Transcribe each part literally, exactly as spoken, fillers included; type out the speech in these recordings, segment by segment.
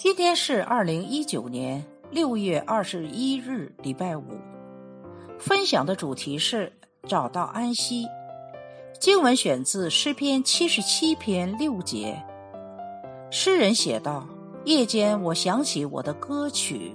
今天是二零一九年六月二十一日，礼拜五。分享的主题是找到安息。经文选自诗篇七十七篇六节。诗人写道：夜间我想起我的歌曲。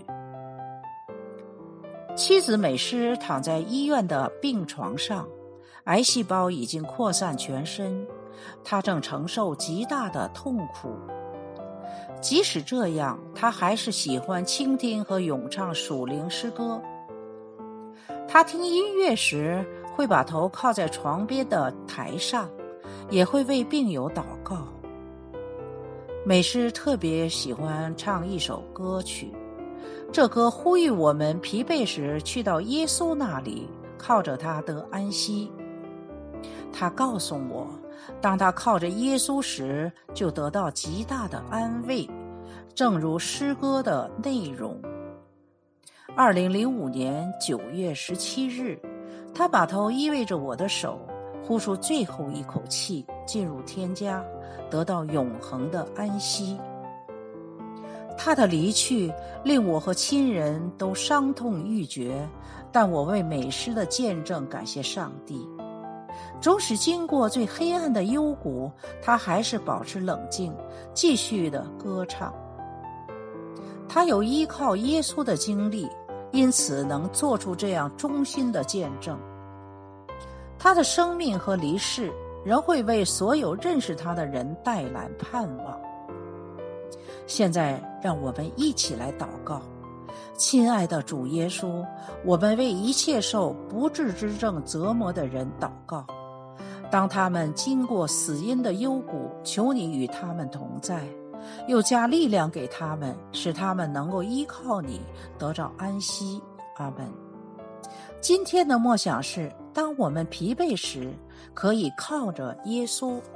妻子美诗躺在医院的病床上，癌细胞已经扩散全身，她正承受极大的痛苦。即使这样，他还是喜欢倾听和咏唱属灵诗歌。他听音乐时会把头靠在床边的台上，也会为病友祷告。美诗特别喜欢唱一首歌曲，这歌呼吁我们疲惫时去到耶稣那里，靠着他得安息。他告诉我，当他靠着耶稣时，就得到极大的安慰，正如诗歌的内容。二零零五年九月十七日，他把头依偎着我的手，呼出最后一口气，进入天家，得到永恒的安息。他的离去令我和亲人都伤痛欲绝，但我为美诗的见证感谢上帝。纵使经过最黑暗的幽谷，他还是保持冷静，继续的歌唱。他有依靠耶稣的经历，因此能做出这样忠心的见证。他的生命和离世仍会为所有认识他的人带来盼望。现在让我们一起来祷告。亲爱的主耶稣，我们为一切受不治之症折磨的人祷告。当他们经过死荫的幽谷，求你与他们同在，又加力量给他们，使他们能够依靠你，得着安息。阿们。今天的默想是：当我们疲惫时，可以靠着耶稣